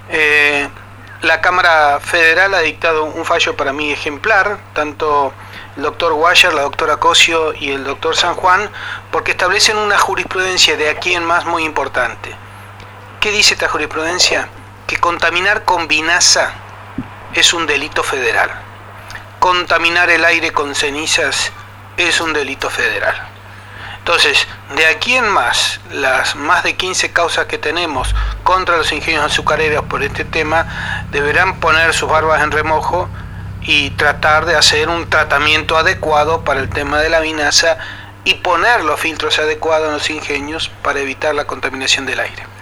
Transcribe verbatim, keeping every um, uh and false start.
Eh, la Cámara Federal ha dictado un fallo para mí ejemplar, tanto el doctor Guayer, la doctora Cosio y el doctor San Juan, porque establecen una jurisprudencia de aquí en más muy importante. ¿Qué dice esta jurisprudencia? Que contaminar con vinaza es un delito federal. Contaminar el aire con cenizas es un delito federal. Entonces, de aquí en más, las más de quince causas que tenemos contra los ingenios azucareros por este tema deberán poner sus barbas en remojo y tratar de hacer un tratamiento adecuado para el tema de la vinaza y poner los filtros adecuados en los ingenios para evitar la contaminación del aire.